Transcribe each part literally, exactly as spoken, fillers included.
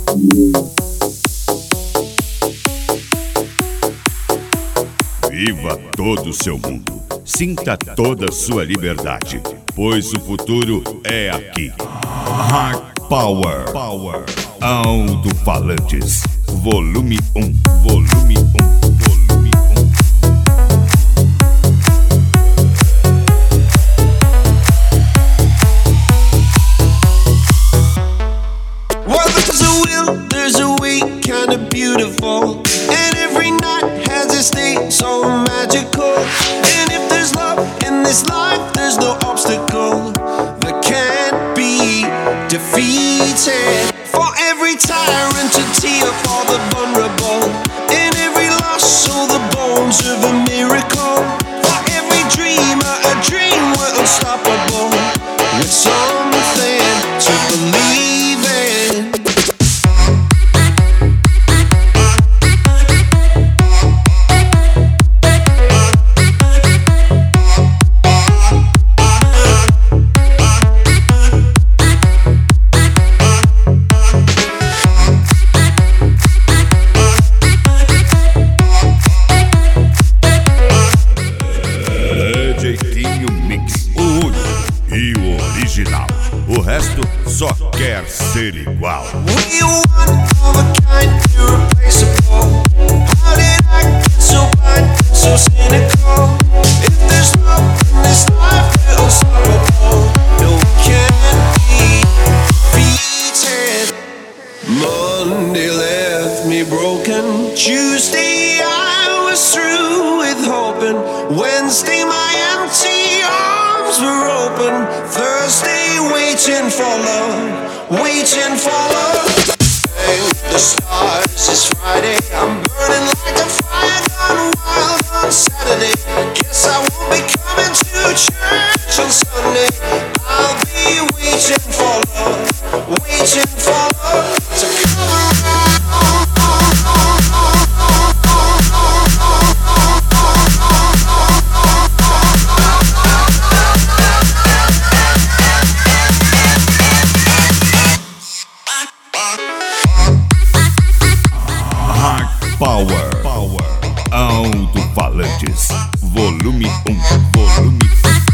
Viva todo o seu mundo. Sinta toda a sua liberdade, pois o futuro é aqui. Hard Power. Power. Alto-falantes. Volume um. Volume um. Volume um. Well, there's a will, there's a way, kind of beautiful. And every night has its day so magical. And if there's love in this life, there's no obstacle that can't be defeated. For every tyrant to tear for the vulnerable. In every loss, so the bones of a miracle. For every dreamer, a dream we're unstoppable. With something to believe in. O resto só quer ser igual. We one of a kind, irreplaceable. How did I get so blind, so cynical? If there's love in this life, we're unstoppable. No, we can't be defeated. Monday left me broken. Tuesday I was through with hoping. Wednesday my empty arms were open. Thursday waiting for love, waiting for love. Thank the stars, it's Friday. I'm burning like a fire gone wild on Saturday. Guess I won't be coming to church on Sunday. I'll be waiting for love, waiting for love to come around. Power. Power. Alto-falantes. Volume um. Volume um.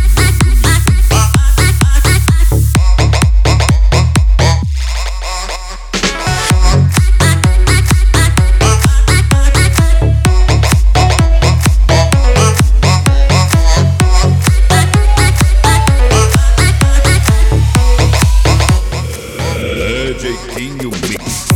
É jeitinho mix.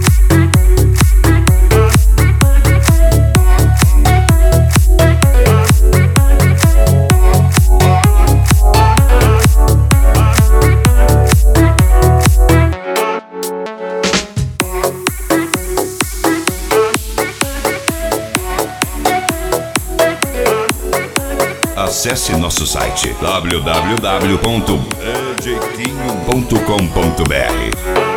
Acesse nosso site w w w ponto é jeitinho ponto com ponto b r.